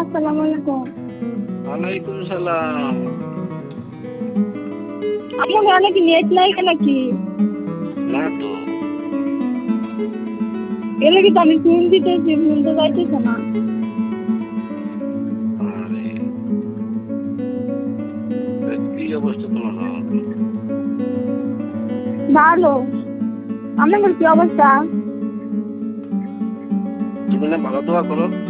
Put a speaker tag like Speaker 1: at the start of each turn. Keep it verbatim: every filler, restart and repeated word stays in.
Speaker 1: আসসালামু আলাইকুম।
Speaker 2: ওয়ালাইকুম সালাম।
Speaker 1: আপনার অনেক নেট নাই নাকি?
Speaker 2: না তো।
Speaker 1: এলে কি আমি ফোন দিতেছি, ফোন তো যাইতেছে না।
Speaker 2: আরে কি অবস্থা তোমার?
Speaker 1: ভালো। আপনার কি অবস্থা?
Speaker 2: তুমি না ভালো দোয়া করো।